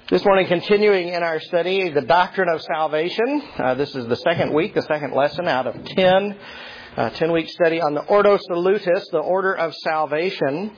This morning, continuing in our study, the doctrine of salvation. This is the second week, the second lesson out of 10. 10-week study on the Ordo Salutis, the order of salvation.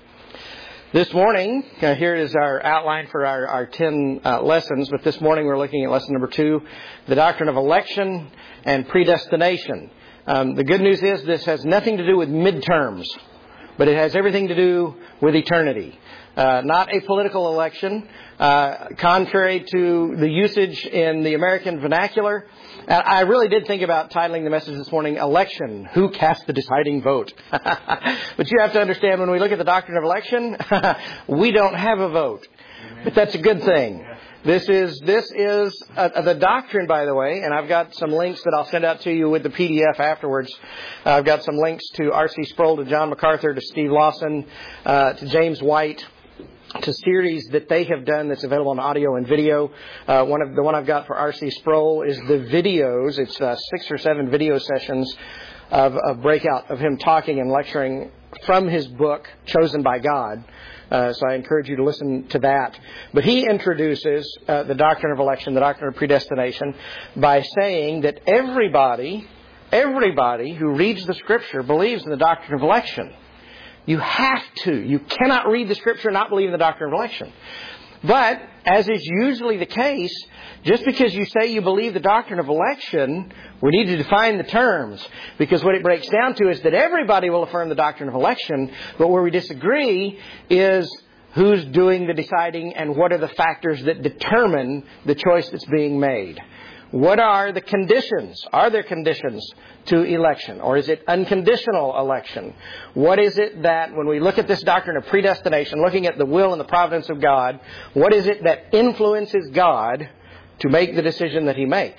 This morning, here is our outline for our 10 lessons, but this morning we're looking at lesson number 2, the doctrine of election and predestination. The good news is this has nothing to do with midterms, but it has everything to do with eternity. Not a political election, contrary to the usage in the American vernacular. I really did think about titling the message this morning, Election, Who Cast the Deciding Vote? But you have to understand, when we look at the doctrine of election, we don't have a vote. But that's a good thing. This is the doctrine, by the way, and I've got some links that I'll send out to you with the PDF afterwards. I've got some links to R.C. Sproul, to John MacArthur, to Steve Lawson, to James White, to series that they have done that's available on audio and video. The one I've got for R.C. Sproul is the videos. It's 6 or 7 video sessions of breakout of him talking and lecturing from his book, Chosen by God. So I encourage you to listen to that. But he introduces the doctrine of election, the doctrine of predestination, by saying that everybody who reads the Scripture believes in the doctrine of election. You have to. You cannot read the Scripture and not believe in the doctrine of election. But, as is usually the case, just because you say you believe the doctrine of election, we need to define the terms. Because what it breaks down to is that everybody will affirm the doctrine of election, but where we disagree is who's doing the deciding and what are the factors that determine the choice that's being made. What are the conditions? Are there conditions to election? Or is it unconditional election? What is it that, when we look at this doctrine of predestination, looking at the will and the providence of God, what is it that influences God to make the decision that He makes?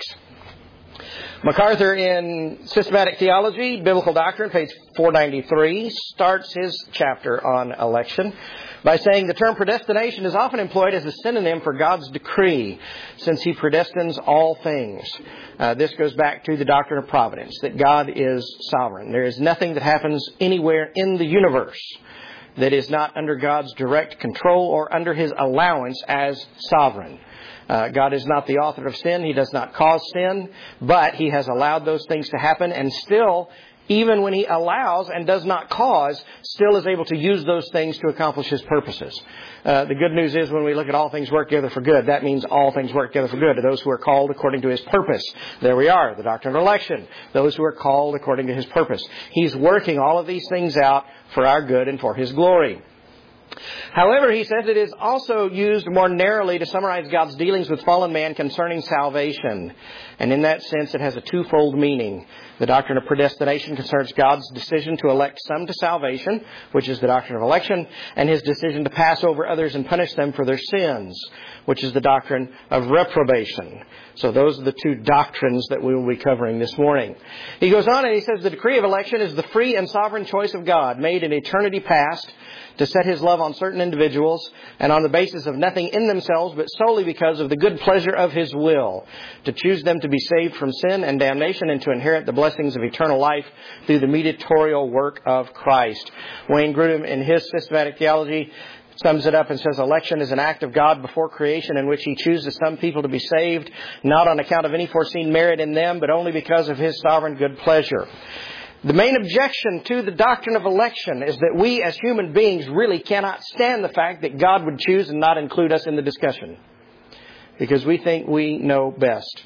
MacArthur, in Systematic Theology, Biblical Doctrine, page 493, starts his chapter on election by saying the term predestination is often employed as a synonym for God's decree, since He predestines all things. This goes back to the doctrine of providence, that God is sovereign. There is nothing that happens anywhere in the universe that is not under God's direct control or under His allowance as sovereign. God is not the author of sin. He does not cause sin, but He has allowed those things to happen, and still, even when He allows and does not cause, still is able to use those things to accomplish His purposes. The good news is when we look at all things work together for good, that means all things work together for good to those who are called according to His purpose. There we are, the doctrine of election. Those who are called according to His purpose. He's working all of these things out for our good and for His glory. However, he says it is also used more narrowly to summarize God's dealings with fallen man concerning salvation. And in that sense, it has a twofold meaning. The doctrine of predestination concerns God's decision to elect some to salvation, which is the doctrine of election, and His decision to pass over others and punish them for their sins, which is the doctrine of reprobation. So those are the two doctrines that we will be covering this morning. He goes on and he says the decree of election is the free and sovereign choice of God, made in eternity past, to set His love on certain individuals, and on the basis of nothing in themselves, but solely because of the good pleasure of His will, to choose them to be saved from sin and damnation and to inherit the blessings of eternal life through the mediatorial work of Christ. Wayne Grudem, in his Systematic Theology, sums it up and says, election is an act of God before creation in which He chooses some people to be saved, not on account of any foreseen merit in them, but only because of His sovereign good pleasure. The main objection to the doctrine of election is that we as human beings really cannot stand the fact that God would choose and not include us in the discussion, because we think we know best.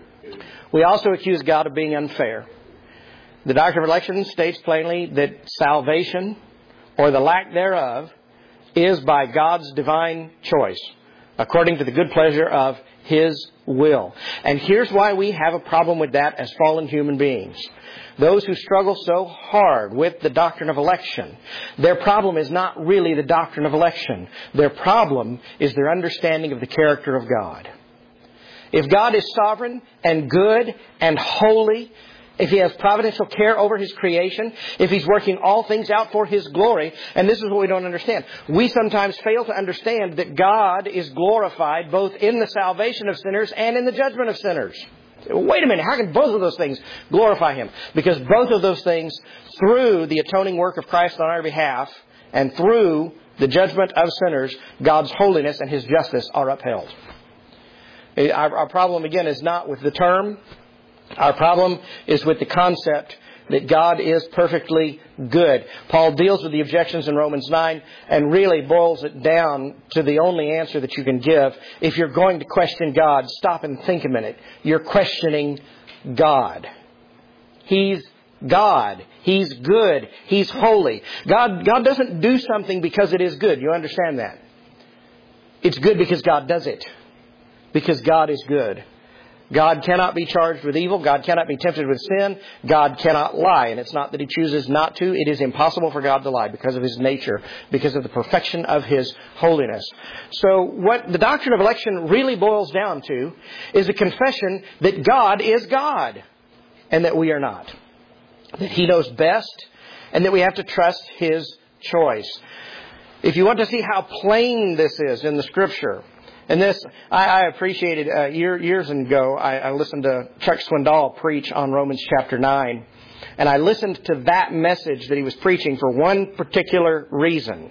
We also accuse God of being unfair. The doctrine of election states plainly that salvation, or the lack thereof, is by God's divine choice, according to the good pleasure of His will. And here's why we have a problem with that as fallen human beings. Those who struggle so hard with the doctrine of election, their problem is not really the doctrine of election. Their problem is their understanding of the character of God. If God is sovereign and good and holy, if He has providential care over His creation, if He's working all things out for His glory, and this is what we don't understand. We sometimes fail to understand that God is glorified both in the salvation of sinners and in the judgment of sinners. Wait a minute, how can both of those things glorify Him? Because both of those things, through the atoning work of Christ on our behalf, and through the judgment of sinners, God's holiness and His justice are upheld. Our problem, again, is not with the term. Our problem is with the concept that God is perfectly good. Paul deals with the objections in Romans 9 and really boils it down to the only answer that you can give. If you're going to question God, stop and think a minute. You're questioning God. He's God. He's good. He's holy. God doesn't do something because it is good. You understand that? It's good because God does it. Because God is good. God cannot be charged with evil. God cannot be tempted with sin. God cannot lie. And it's not that He chooses not to. It is impossible for God to lie because of His nature, because of the perfection of His holiness. So what the doctrine of election really boils down to is a confession that God is God and that we are not. That He knows best and that we have to trust His choice. If you want to see how plain this is in the Scripture, and this, I appreciated, years ago, I listened to Chuck Swindoll preach on Romans chapter 9. And I listened to that message that he was preaching for one particular reason.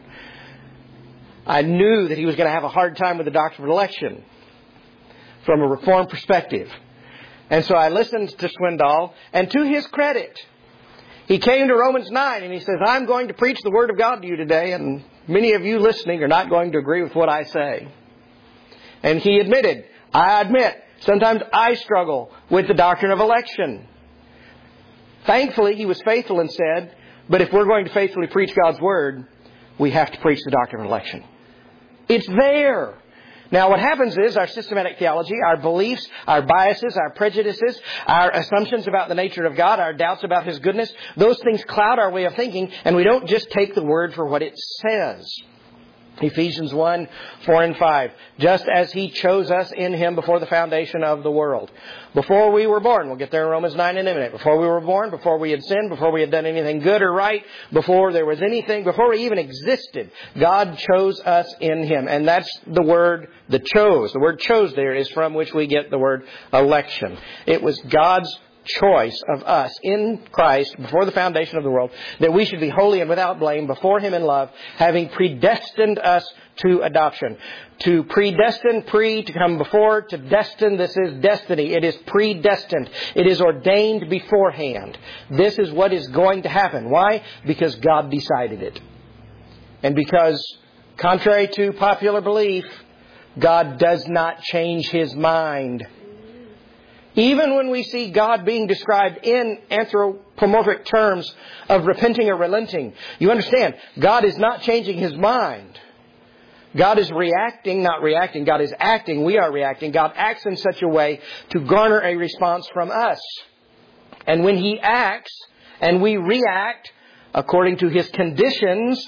I knew that he was going to have a hard time with the doctrine of election from a Reformed perspective. And so I listened to Swindoll, and to his credit, he came to Romans 9 and he says, I'm going to preach the Word of God to you today, and many of you listening are not going to agree with what I say. And he admitted, I admit, sometimes I struggle with the doctrine of election. Thankfully, he was faithful and said, but if we're going to faithfully preach God's Word, we have to preach the doctrine of election. It's there. Now, what happens is our systematic theology, our beliefs, our biases, our prejudices, our assumptions about the nature of God, our doubts about His goodness, those things cloud our way of thinking, and we don't just take the Word for what it says. Ephesians 1, 4 and 5. Just as He chose us in Him before the foundation of the world. Before we were born, we'll get there in Romans 9 in a minute. Before we were born, before we had sinned, before we had done anything good or right, before there was anything, before we even existed, God chose us in Him. And that's the word, the chose. The word chose there is from which we get the word election. It was God's choice of us in Christ before the foundation of the world, that we should be holy and without blame before Him in love, having predestined us to adoption. To predestine, to come before, to destine, this is destiny. It is predestined. It is ordained beforehand. This is what is going to happen. Why? Because God decided it. And because, contrary to popular belief, God does not change His mind. Even when we see God being described in anthropomorphic terms of repenting or relenting, you understand, God is not changing His mind. God is reacting, not reacting. God is acting. We are reacting. God acts in such a way to garner a response from us. And when He acts and we react according to His conditions,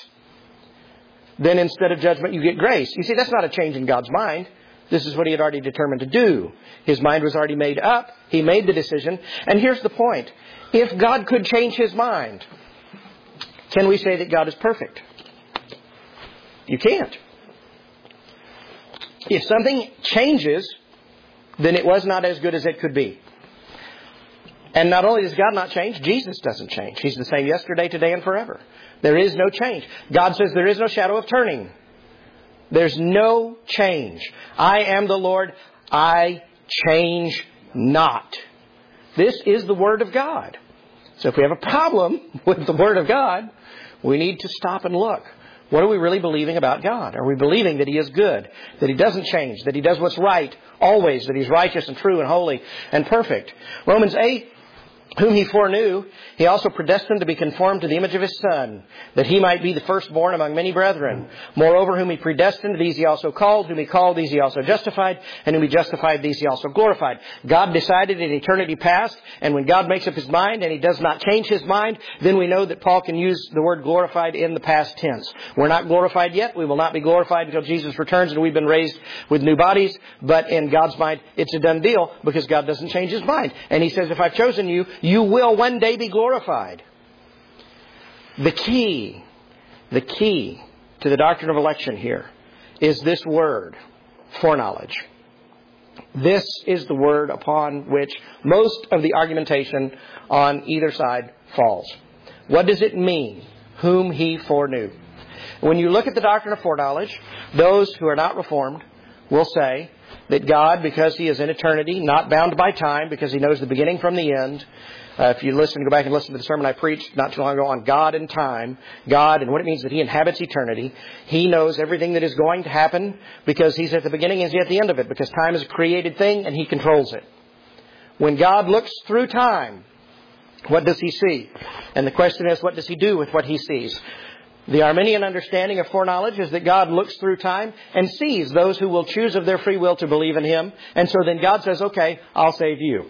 then instead of judgment, you get grace. You see, that's not a change in God's mind. This is what He had already determined to do. His mind was already made up. He made the decision. And here's the point. If God could change His mind, can we say that God is perfect? You can't. If something changes, then it was not as good as it could be. And not only does God not change, Jesus doesn't change. He's the same yesterday, today, and forever. There is no change. God says there is no shadow of turning. There's no change. I am the Lord. I change not. This is the Word of God. So if we have a problem with the Word of God, we need to stop and look. What are we really believing about God? Are we believing that He is good, that He doesn't change, that He does what's right always, that He's righteous and true and holy and perfect? Romans 8, whom He foreknew, He also predestined to be conformed to the image of His Son, that He might be the firstborn among many brethren. Moreover, whom He predestined, these He also called. Whom He called, these He also justified. And whom He justified, these He also glorified. God decided in eternity past, and when God makes up His mind and He does not change His mind, then we know that Paul can use the word glorified in the past tense. We're not glorified yet. We will not be glorified until Jesus returns and we've been raised with new bodies. But in God's mind, it's a done deal because God doesn't change His mind. And He says, if I've chosen you, you will one day be glorified. The key to the doctrine of election here is this word, foreknowledge. This is the word upon which most of the argumentation on either side falls. What does it mean? Whom He foreknew. When you look at the doctrine of foreknowledge, those who are not Reformed will say that God, because He is in eternity, not bound by time, because He knows the beginning from the end. If you go back and listen to the sermon I preached not too long ago on God and time, God and what it means that He inhabits eternity. He knows everything that is going to happen because He's at the beginning and He's at the end of it, because time is a created thing and He controls it. When God looks through time, what does He see? And the question is, what does He do with what He sees? The Arminian understanding of foreknowledge is that God looks through time and sees those who will choose of their free will to believe in Him. And so then God says, okay, I'll save you.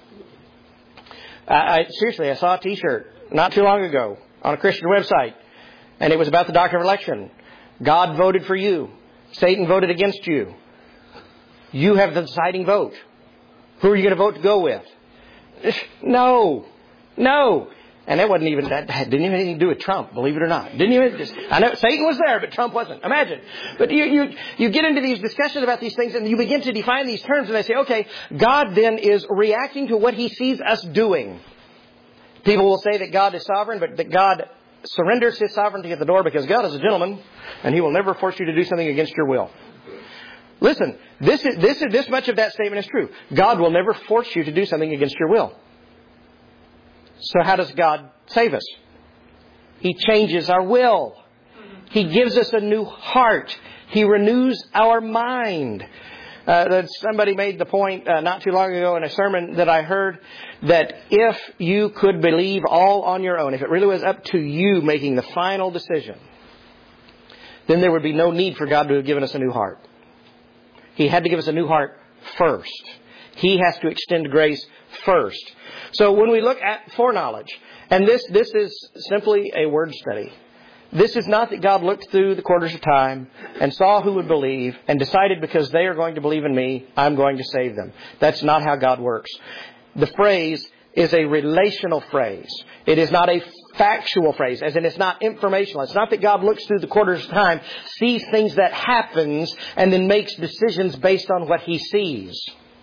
Seriously, I saw a T-shirt not too long ago on a Christian website, and it was about the doctrine of election. God voted for you. Satan voted against you. You have the deciding vote. Who are you going to vote to go with? No. And that didn't even have anything to do with Trump, believe it or not. I know Satan was there, but Trump wasn't. Imagine. But you get into these discussions about these things and you begin to define these terms and they say, okay, God then is reacting to what He sees us doing. People will say that God is sovereign, but that God surrenders His sovereignty at the door because God is a gentleman and He will never force you to do something against your will. Listen, this much of that statement is true. God will never force you to do something against your will. So how does God save us? He changes our will. He gives us a new heart. He renews our mind. Somebody made the point not too long ago in a sermon that I heard that if you could believe all on your own, if it really was up to you making the final decision, then there would be no need for God to have given us a new heart. He had to give us a new heart first. He has to extend grace first. So when we look at foreknowledge, and this is simply a word study. This is not that God looked through the quarters of time and saw who would believe and decided because they are going to believe in me, I'm going to save them. That's not how God works. The phrase is a relational phrase. It is not a factual phrase, as in it's not informational. It's not that God looks through the quarters of time, sees things that happens, and then makes decisions based on what He sees.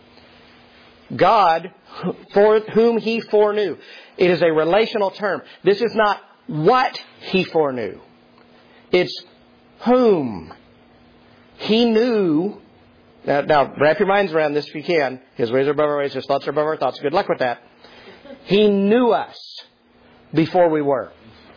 God, for whom He foreknew. It is a relational term. This is not what He foreknew. It's whom. He knew. Now, wrap your minds around this if you can. His ways are above our ways. His thoughts are above our thoughts. Good luck with that. He knew us before we were.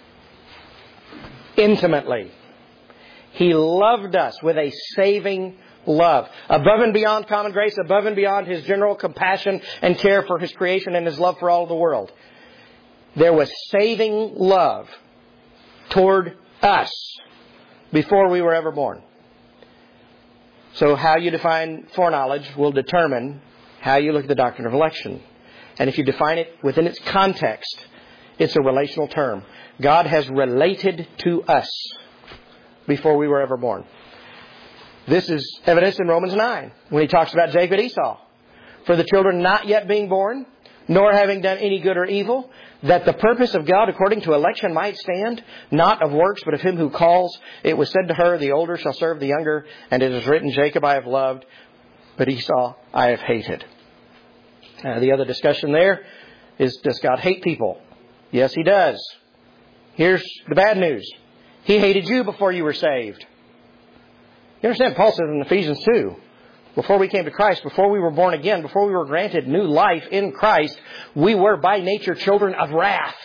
Intimately. He loved us with a saving love. Above and beyond common grace, above and beyond His general compassion and care for His creation and His love for all of the world. There was saving love toward us before we were ever born. So how you define foreknowledge will determine how you look at the doctrine of election. And if you define it within its context, it's a relational term. God has related to us before we were ever born. This is evidenced in Romans 9 when he talks about Jacob and Esau. For the children not yet being born, nor having done any good or evil, that the purpose of God according to election might stand, not of works, but of Him who calls. It was said to her, the older shall serve the younger, and it is written, Jacob I have loved, but Esau I have hated. The other discussion there is, does God hate people? Yes, He does. Here's the bad news. He hated you before you were saved. You understand, Paul says in Ephesians 2, before we came to Christ, before we were born again, before we were granted new life in Christ, we were by nature children of wrath.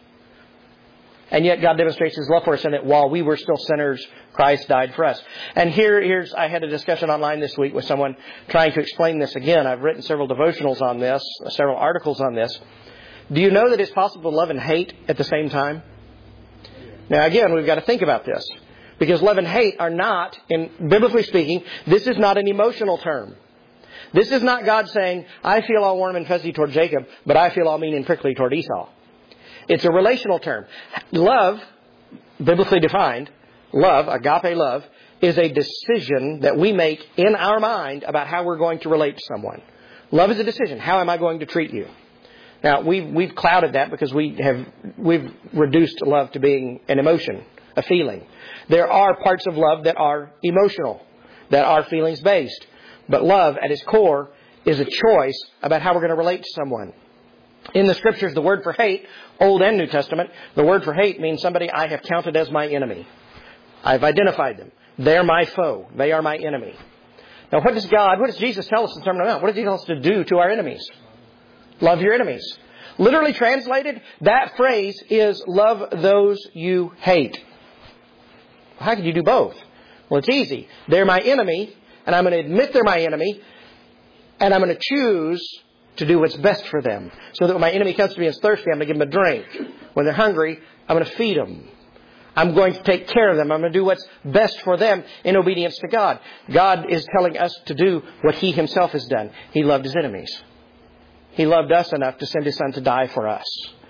And yet God demonstrates His love for us in that while we were still sinners, Christ died for us. And I had a discussion online this week with someone trying to explain this again. I've written several devotionals on this, several articles on this. Do you know that it's possible to love and hate at the same time? Now again, we've got to think about this. Because love and hate are not, biblically speaking, this is not an emotional term. This is not God saying, I feel all warm and fuzzy toward Jacob, but I feel all mean and prickly toward Esau. It's a relational term. Love, biblically defined, love, agape love, is a decision that we make in our mind about how we're going to relate to someone. Love is a decision. How am I going to treat you? Now, we've clouded that because we've reduced love to being an emotion, a feeling. There are parts of love that are emotional, that are feelings based. But love, at its core, is a choice about how we're going to relate to someone. In the Scriptures, the word for hate, Old and New Testament, the word for hate means somebody I have counted as my enemy. I've identified them. They're my foe. They are my enemy. Now what does Jesus tell us in the Sermon on the Mount? What does He tell us to do to our enemies? Love your enemies. Literally translated, that phrase is love those you hate. How can you do both? Well, it's easy. They're my enemy, and I'm going to admit they're my enemy, and I'm going to choose to do what's best for them. So that when my enemy comes to me and is thirsty, I'm going to give them a drink. When they're hungry, I'm going to feed them. I'm going to take care of them. I'm going to do what's best for them in obedience to God. God is telling us to do what He Himself has done. He loved His enemies. He loved us enough to send His Son to die for us.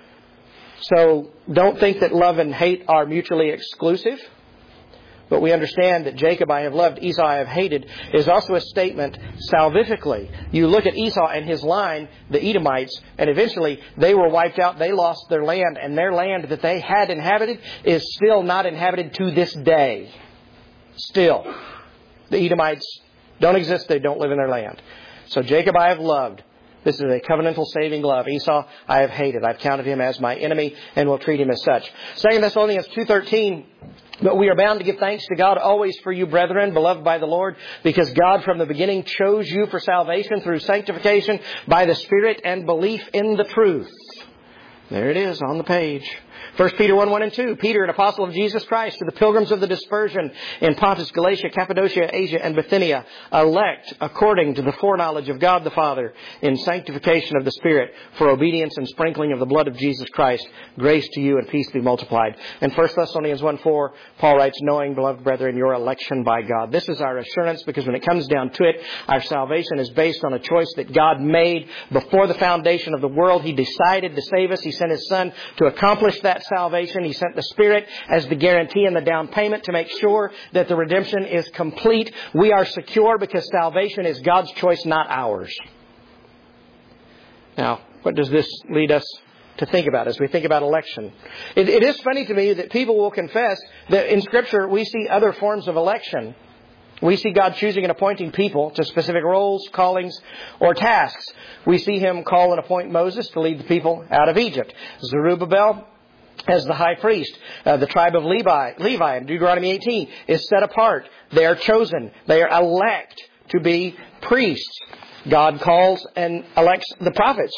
So don't think that love and hate are mutually exclusive. But we understand that Jacob I have loved, Esau I have hated, is also a statement salvifically. You look at Esau and his line, the Edomites, and eventually they were wiped out. They lost their land, and their land that they had inhabited is still not inhabited to this day. Still. The Edomites don't exist. They don't live in their land. So Jacob I have loved. This is a covenantal saving love. Esau I have hated. I've counted him as my enemy and will treat him as such. 2 Thessalonians 2:13. But we are bound to give thanks to God always for you, brethren, beloved by the Lord, because God from the beginning chose you for salvation through sanctification by the Spirit and belief in the truth. There it is on the page. 1 Peter 1:1-2. Peter, an apostle of Jesus Christ, to the pilgrims of the dispersion in Pontus, Galatia, Cappadocia, Asia, and Bithynia, elect according to the foreknowledge of God the Father in sanctification of the Spirit for obedience and sprinkling of the blood of Jesus Christ. Grace to you and peace be multiplied. And 1 Thessalonians 1:4, Paul writes, knowing, beloved brethren, your election by God. This is our assurance because when it comes down to it, our salvation is based on a choice that God made before the foundation of the world. He decided to save us. He sent His Son to accomplish that salvation. He sent the Spirit as the guarantee and the down payment to make sure that the redemption is complete. We are secure because salvation is God's choice, not ours. Now, what does this lead us to think about as we think about election? It is funny to me that people will confess that in Scripture we see other forms of election. We see God choosing and appointing people to specific roles, callings, or tasks. We see Him call and appoint Moses to lead the people out of Egypt. Zerubbabel as the high priest. The tribe of Levi in Deuteronomy 18 is set apart. They are chosen. They are elect to be priests. God calls and elects the prophets.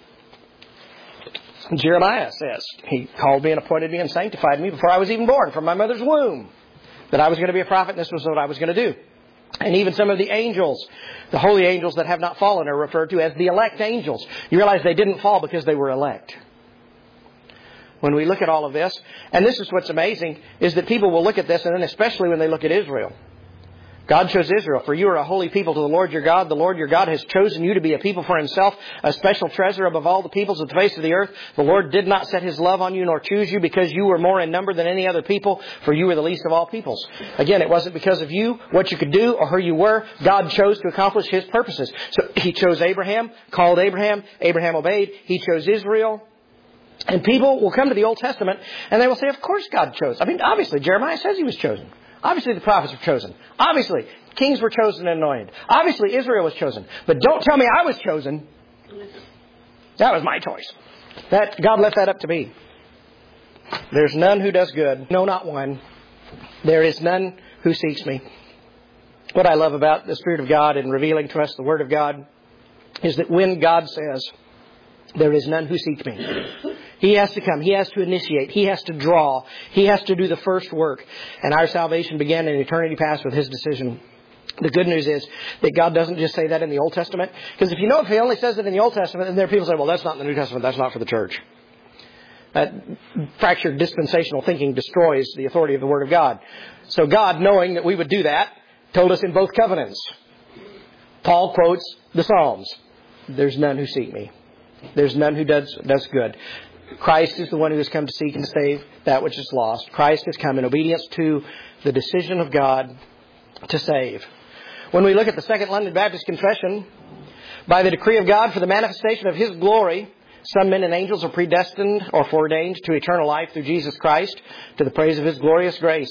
Jeremiah says, He called me and appointed me and sanctified me before I was even born, from my mother's womb, that I was going to be a prophet and this was what I was going to do. And even some of the angels, the holy angels that have not fallen, are referred to as the elect angels. You realize they didn't fall because they were elect. When we look at all of this, and this is what's amazing, is that people will look at this, and then especially when they look at Israel. God chose Israel. For you are a holy people to the Lord your God. The Lord your God has chosen you to be a people for Himself, a special treasure above all the peoples of the face of the earth. The Lord did not set His love on you nor choose you because you were more in number than any other people, for you were the least of all peoples. Again, it wasn't because of you, what you could do, or who you were. God chose to accomplish His purposes. So He chose Abraham, called Abraham. Abraham obeyed. He chose Israel. And people will come to the Old Testament and they will say, of course God chose. I mean, obviously, Jeremiah says he was chosen. Obviously, the prophets were chosen. Obviously, kings were chosen and anointed. Obviously, Israel was chosen. But don't tell me I was chosen. That was my choice. God left that up to me. There's none who does good. No, not one. There is none who seeks me. What I love about the Spirit of God in revealing to us the Word of God is that when God says, there is none who seeks me, He has to come. He has to initiate. He has to draw. He has to do the first work. And our salvation began in eternity past with His decision. The good news is that God doesn't just say that in the Old Testament. Because if He only says it in the Old Testament, then there are people who say, well, that's not in the New Testament. That's not for the church. That fractured dispensational thinking destroys the authority of the Word of God. So God, knowing that we would do that, told us in both covenants. Paul quotes the Psalms. There's none who seek me. There's none who does good. Christ is the one who has come to seek and save that which is lost. Christ has come in obedience to the decision of God to save. When we look at the Second London Baptist Confession, by the decree of God for the manifestation of His glory, some men and angels are predestined or foreordained to eternal life through Jesus Christ, to the praise of His glorious grace.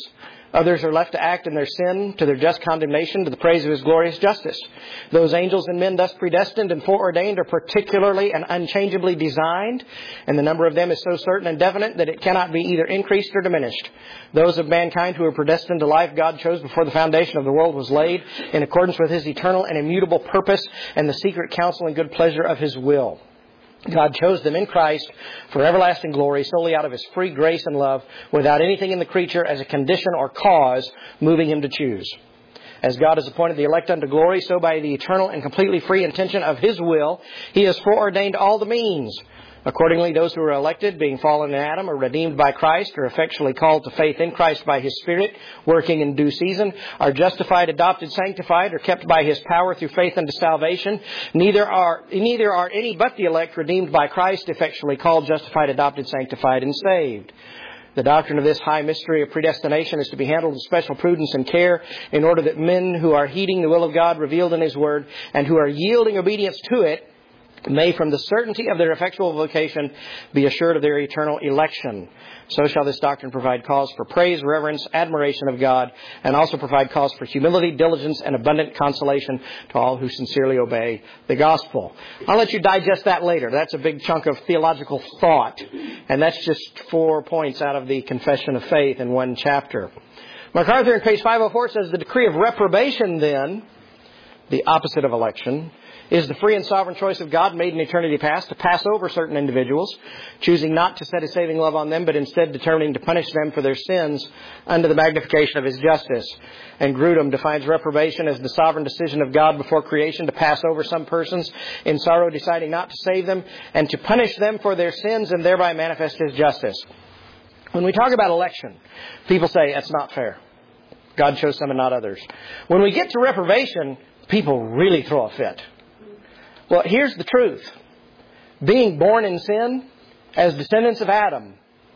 Others are left to act in their sin to their just condemnation to the praise of His glorious justice. Those angels and men thus predestined and foreordained are particularly and unchangeably designed, and the number of them is so certain and definite that it cannot be either increased or diminished. Those of mankind who are predestined to life God chose before the foundation of the world was laid in accordance with His eternal and immutable purpose and the secret counsel and good pleasure of His will. God chose them in Christ for everlasting glory solely out of His free grace and love, without anything in the creature as a condition or cause moving Him to choose. As God has appointed the elect unto glory, so by the eternal and completely free intention of His will, He has foreordained all the means. Accordingly, those who are elected, being fallen in Adam, are redeemed by Christ, are effectually called to faith in Christ by His Spirit, working in due season, are justified, adopted, sanctified, are kept by His power through faith unto salvation. Neither are any but the elect redeemed by Christ, effectually called, justified, adopted, sanctified, and saved. The doctrine of this high mystery of predestination is to be handled with special prudence and care, in order that men who are heeding the will of God revealed in His Word, and who are yielding obedience to it, may from the certainty of their effectual vocation be assured of their eternal election. So shall this doctrine provide cause for praise, reverence, admiration of God, and also provide cause for humility, diligence, and abundant consolation to all who sincerely obey the gospel. I'll let you digest that later. That's a big chunk of theological thought. And that's just 4 points out of the Confession of Faith in one chapter. MacArthur in page 504 says, the decree of reprobation then, the opposite of election, is the free and sovereign choice of God made in eternity past to pass over certain individuals, choosing not to set His saving love on them, but instead determining to punish them for their sins under the magnification of His justice. And Grudem defines reprobation as the sovereign decision of God before creation to pass over some persons in sorrow, deciding not to save them and to punish them for their sins and thereby manifest His justice. When we talk about election, people say it's not fair. God chose some and not others. When we get to reprobation, people really throw a fit. Well, here's the truth. Being born in sin, as descendants of Adam,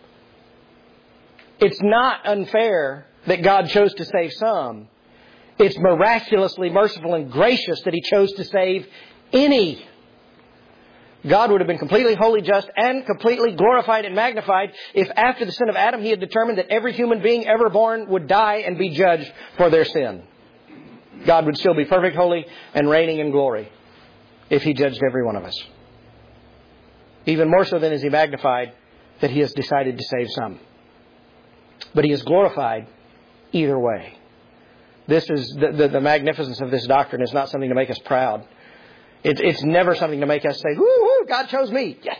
it's not unfair that God chose to save some. It's miraculously merciful and gracious that He chose to save any. God would have been completely holy, just, and completely glorified and magnified if after the sin of Adam He had determined that every human being ever born would die and be judged for their sin. God would still be perfect, holy, and reigning in glory if He judged every one of us. Even more so than is He magnified that He has decided to save some. But He is glorified either way. This is the magnificence of this doctrine is not something to make us proud. It's never something to make us say, woo, God chose me. Yes.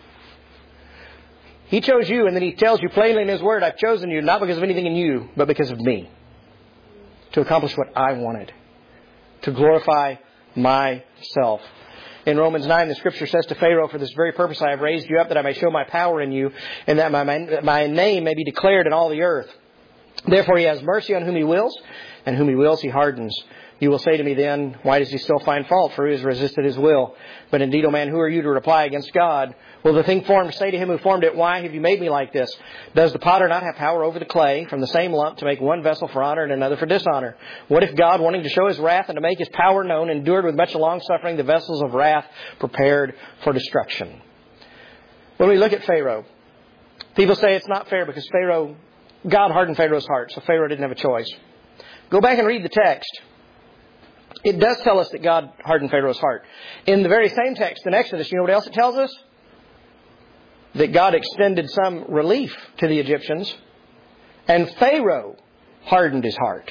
He chose you, and then He tells you plainly in His Word, I've chosen you not because of anything in you, but because of me. To accomplish what I wanted. To glorify myself. In Romans 9, the Scripture says to Pharaoh, for this very purpose I have raised you up, that I may show my power in you, and that my name may be declared in all the earth. Therefore He has mercy on whom He wills, and whom He wills He hardens. You will say to me then, why does He still find fault? For He has resisted His will. But indeed, O man, who are you to reply against God? Will the thing formed say to Him who formed it, why have you made me like this? Does the potter not have power over the clay from the same lump to make one vessel for honor and another for dishonor? What if God, wanting to show His wrath and to make His power known, endured with much long-suffering the vessels of wrath prepared for destruction? When we look at Pharaoh, people say it's not fair because God hardened Pharaoh's heart, so Pharaoh didn't have a choice. Go back and read the text. It does tell us that God hardened Pharaoh's heart. In the very same text in Exodus, you know what else it tells us? That God extended some relief to the Egyptians, and Pharaoh hardened his heart.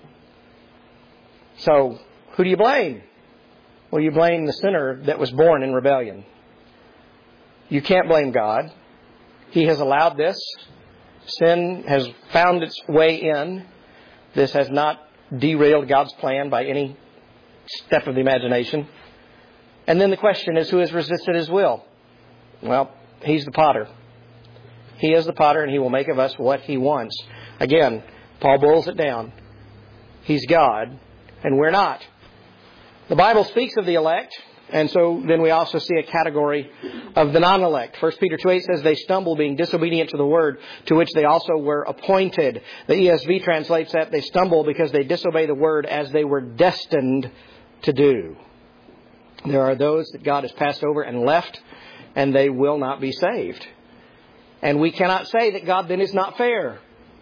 So, who do you blame? Well, you blame the sinner that was born in rebellion. You can't blame God. He has allowed this. Sin has found its way in. This has not derailed God's plan by any step of the imagination. And then the question is, who has resisted His will? Well, He's the potter. He is the potter, and He will make of us what He wants. Again, Paul boils it down. He's God, and we're not. The Bible speaks of the elect, and so then we also see a category of the non-elect. 1 Peter 2:8 says, they stumble being disobedient to the word to which they also were appointed. The ESV translates that they stumble because they disobey the word as they were destined to do. There are those that God has passed over and left, and they will not be saved. And we cannot say that God then is not fair.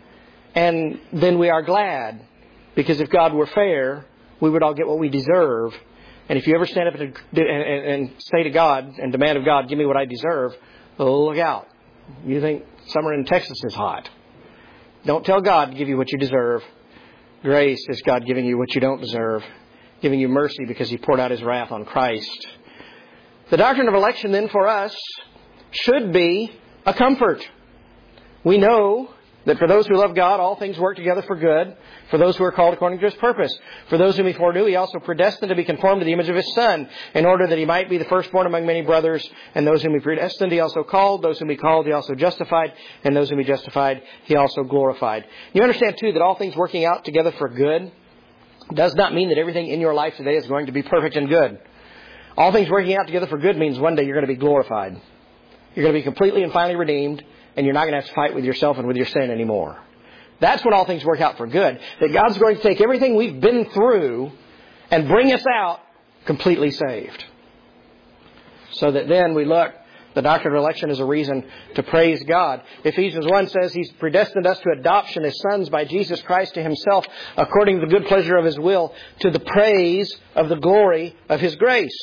And then we are glad, because if God were fair, we would all get what we deserve. And if you ever stand up and say to God and demand of God, give me what I deserve, look out. You think summer in Texas is hot. Don't tell God to give you what you deserve. Grace is God giving you what you don't deserve, giving you mercy because He poured out His wrath on Christ. The doctrine of election then for us should be a comfort. We know that for those who love God, all things work together for good, for those who are called according to His purpose. For those whom He foreknew, He also predestined to be conformed to the image of His Son, in order that He might be the firstborn among many brothers. And those whom He predestined, He also called. Those whom He called, He also justified. And those whom He justified, He also glorified. You understand, too, that all things working out together for good does not mean that everything in your life today is going to be perfect and good. All things working out together for good means one day you're going to be glorified. You're going to be completely and finally redeemed, and you're not going to have to fight with yourself and with your sin anymore. That's when all things work out for good. That God's going to take everything we've been through and bring us out completely saved. So that then we look, the doctrine of election is a reason to praise God. Ephesians 1 says He's predestined us to adoption as sons by Jesus Christ to Himself, according to the good pleasure of His will, to the praise of the glory of His grace,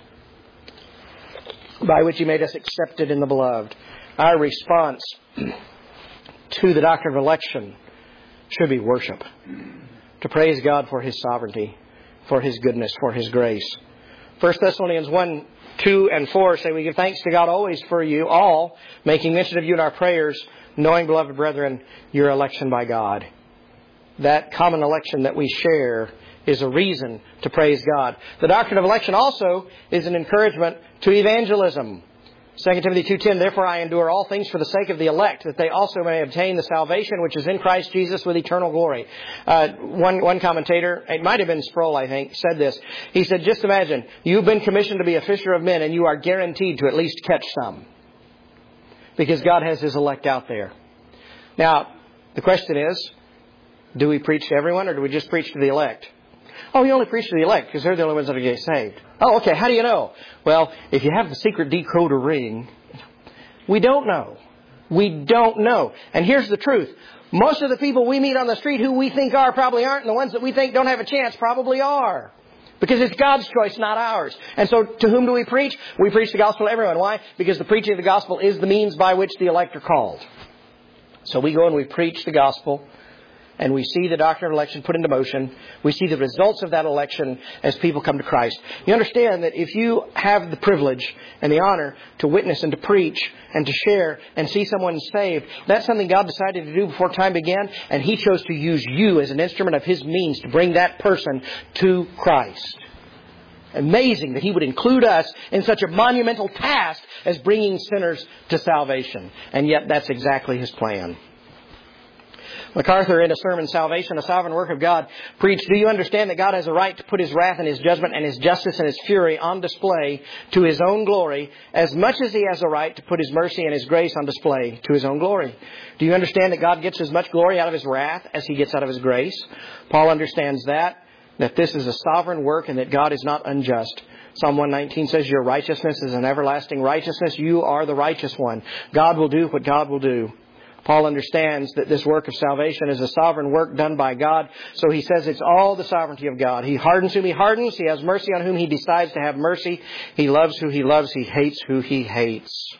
by which He made us accepted in the beloved. Our response to the doctrine of election should be worship. To praise God for His sovereignty, for His goodness, for His grace. 1 Thessalonians 1, 2, and 4 say, we give thanks to God always for you all, making mention of you in our prayers, knowing, beloved brethren, your election by God. That common election that we share is a reason to praise God. The doctrine of election also is an encouragement to evangelism. 2 Timothy 2:10, therefore I endure all things for the sake of the elect, that they also may obtain the salvation which is in Christ Jesus with eternal glory. One commentator, it might have been Sproul, I think, said this. He said, just imagine, you've been commissioned to be a fisher of men, and you are guaranteed to at least catch some. Because God has His elect out there. Now, the question is, do we preach to everyone, or do we just preach to the elect? Oh, you only preach to the elect because they're the only ones that are getting saved. Oh, okay. How do you know? Well, if you have the secret decoder ring, we don't know. We don't know. And here's the truth. Most of the people we meet on the street who we think are probably aren't, and the ones that we think don't have a chance probably are. Because it's God's choice, not ours. And so to whom do we preach? We preach the gospel to everyone. Why? Because the preaching of the gospel is the means by which the elect are called. So we go and we preach the gospel. And we see the doctrine of election put into motion. We see the results of that election as people come to Christ. You understand that if you have the privilege and the honor to witness and to preach and to share and see someone saved, that's something God decided to do before time began. And He chose to use you as an instrument of His means to bring that person to Christ. Amazing that He would include us in such a monumental task as bringing sinners to salvation. And yet that's exactly His plan. MacArthur, in a sermon, Salvation, a Sovereign Work of God, preached, do you understand that God has a right to put His wrath and His judgment and His justice and His fury on display to His own glory, as much as He has a right to put His mercy and His grace on display to His own glory? Do you understand that God gets as much glory out of His wrath as He gets out of His grace? Paul understands that this is a sovereign work and that God is not unjust. Psalm 119 says, your righteousness is an everlasting righteousness. You are the righteous one. God will do what God will do. Paul understands that this work of salvation is a sovereign work done by God. So he says it's all the sovereignty of God. He hardens whom He hardens. He has mercy on whom He decides to have mercy. He loves who He loves. He hates who He hates.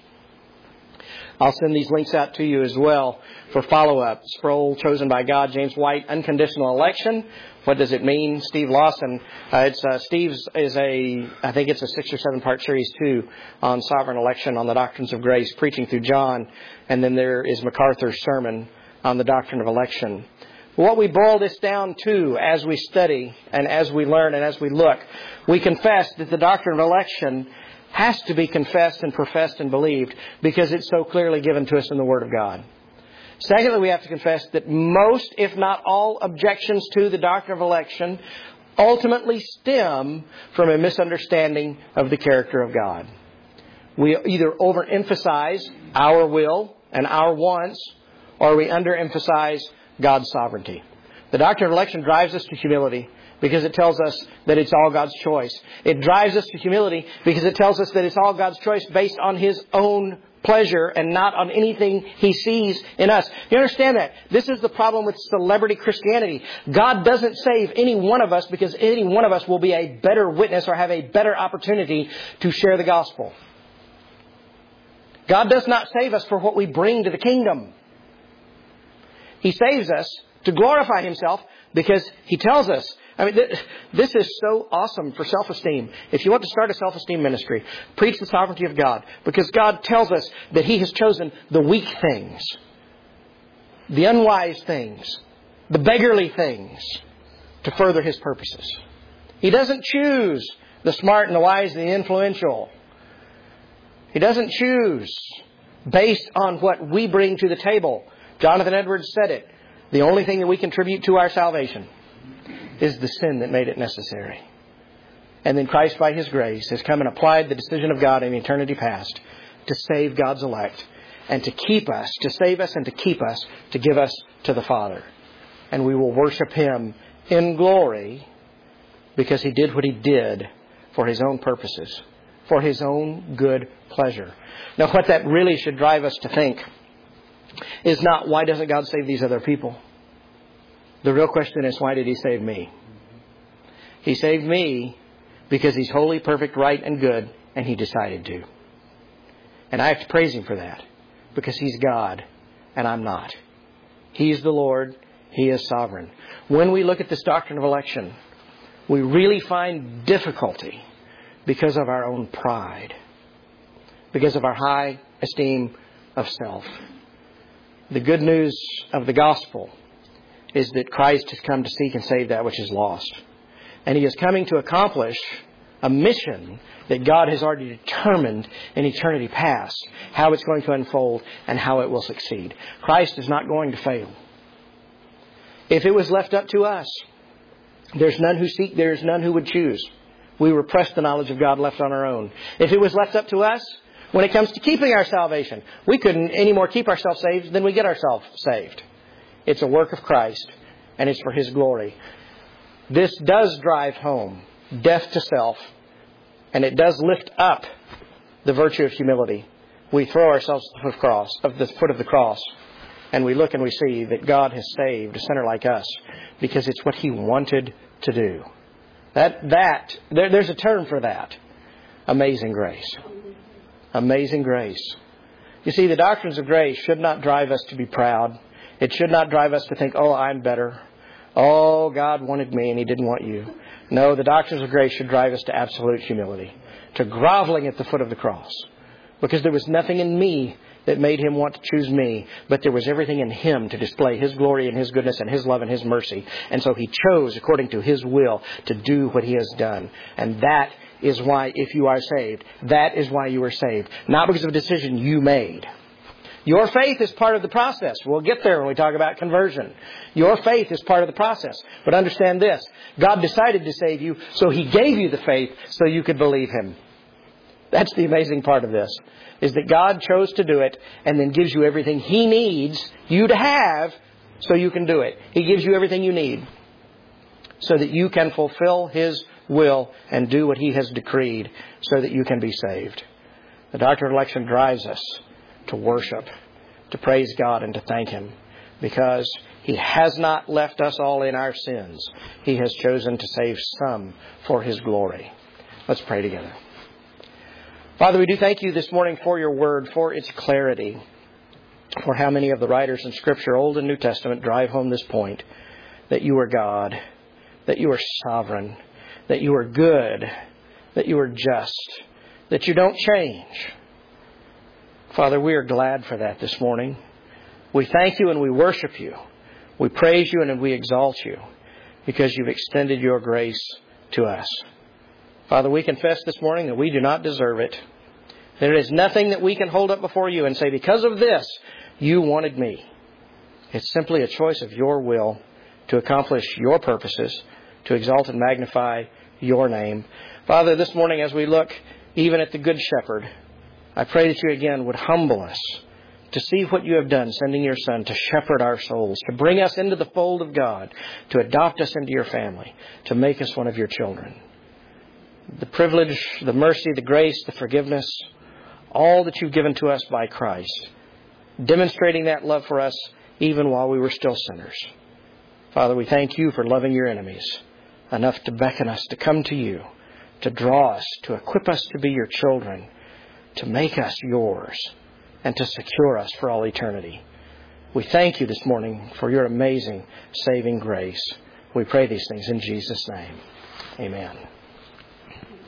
I'll send these links out to you as well for follow-up. Sproul, chosen by God. James White, unconditional election. What does it mean? Steve Lawson. Steve's is I think it's a 6 or 7 part series too on sovereign election, on the doctrines of grace, preaching through John. And then there is MacArthur's sermon on the doctrine of election. What we boil this down to as we study and as we learn and as we look, we confess that the doctrine of election has to be confessed and professed and believed because it's so clearly given to us in the Word of God. Secondly, we have to confess that most, if not all, objections to the doctrine of election ultimately stem from a misunderstanding of the character of God. We either overemphasize our will and our wants, or we underemphasize God's sovereignty. The doctrine of election drives us to humility because it tells us that it's all God's choice. It drives us to humility because it tells us that it's all God's choice based on His own pleasure and not on anything He sees in us. You understand that? This is the problem with celebrity Christianity. God doesn't save any one of us because any one of us will be a better witness or have a better opportunity to share the gospel. God does not save us for what we bring to the kingdom. He saves us to glorify Himself because He tells us. I mean, this is so awesome for self-esteem. If you want to start a self-esteem ministry, preach the sovereignty of God. Because God tells us that He has chosen the weak things, the unwise things, the beggarly things to further His purposes. He doesn't choose the smart and the wise and the influential. He doesn't choose based on what we bring to the table. Jonathan Edwards said it. The only thing that we contribute to our salvation is the sin that made it necessary. And then Christ, by His grace, has come and applied the decision of God in eternity past to save God's elect and to keep us, to save us and to keep us, to give us to the Father. And we will worship Him in glory because He did what He did for His own purposes, for His own good pleasure. Now, what that really should drive us to think is not, why doesn't God save these other people? The real question is, why did He save me? He saved me because He's holy, perfect, right, and good, and He decided to. And I have to praise Him for that, because He's God, and I'm not. He's the Lord. He is sovereign. When we look at this doctrine of election, we really find difficulty because of our own pride, because of our high esteem of self. The good news of the gospel is that Christ has come to seek and save that which is lost. And He is coming to accomplish a mission that God has already determined in eternity past, how it's going to unfold and how it will succeed. Christ is not going to fail. If it was left up to us, there's none who seek, there's none who would choose. We repress the knowledge of God left on our own. If it was left up to us, when it comes to keeping our salvation, we couldn't any more keep ourselves saved than we get ourselves saved. It's a work of Christ, and it's for His glory. This does drive home death to self, and it does lift up the virtue of humility. We throw ourselves at the foot of the cross, and we look and we see that God has saved a sinner like us because it's what He wanted to do. There's a term for that. Amazing grace. Amazing grace. You see, the doctrines of grace should not drive us to be proud. It should not drive us to think, oh, I'm better. Oh, God wanted me and He didn't want you. No, the doctrines of grace should drive us to absolute humility, to groveling at the foot of the cross. Because there was nothing in me that made Him want to choose me, but there was everything in Him to display His glory and His goodness and His love and His mercy. And so He chose, according to His will, to do what He has done. And that is why, if you are saved, that is why you are saved. Not because of a decision you made. Your faith is part of the process. We'll get there when we talk about conversion. Your faith is part of the process. But understand this. God decided to save you, so He gave you the faith so you could believe Him. That's the amazing part of this, is that God chose to do it and then gives you everything He needs you to have so you can do it. He gives you everything you need so that you can fulfill His will and do what He has decreed so that you can be saved. The doctrine of election drives us to worship, to praise God and to thank Him, because He has not left us all in our sins. He has chosen to save some for His glory. Let's pray together. Father, we do thank You this morning for Your Word, for its clarity, for how many of the writers in Scripture, Old and New Testament, drive home this point, that You are God, that You are sovereign, that You are good, that You are just, that You don't change. Father, we are glad for that this morning. We thank You and we worship You. We praise You and we exalt You because You've extended Your grace to us. Father, we confess this morning that we do not deserve it. There is nothing that we can hold up before You and say, because of this, You wanted me. It's simply a choice of Your will to accomplish Your purposes, to exalt and magnify Your name. Father, this morning as we look even at the Good Shepherd, I pray that You again would humble us to see what You have done, sending Your Son to shepherd our souls, to bring us into the fold of God, to adopt us into Your family, to make us one of Your children. The privilege, the mercy, the grace, the forgiveness, all that you've given to us by Christ, demonstrating that love for us even while we were still sinners. Father, we thank you for loving your enemies enough to beckon us to come to you, to draw us, to equip us to be your children, to make us yours, and to secure us for all eternity. We thank you this morning for your amazing saving grace. We pray these things in Jesus' name. Amen.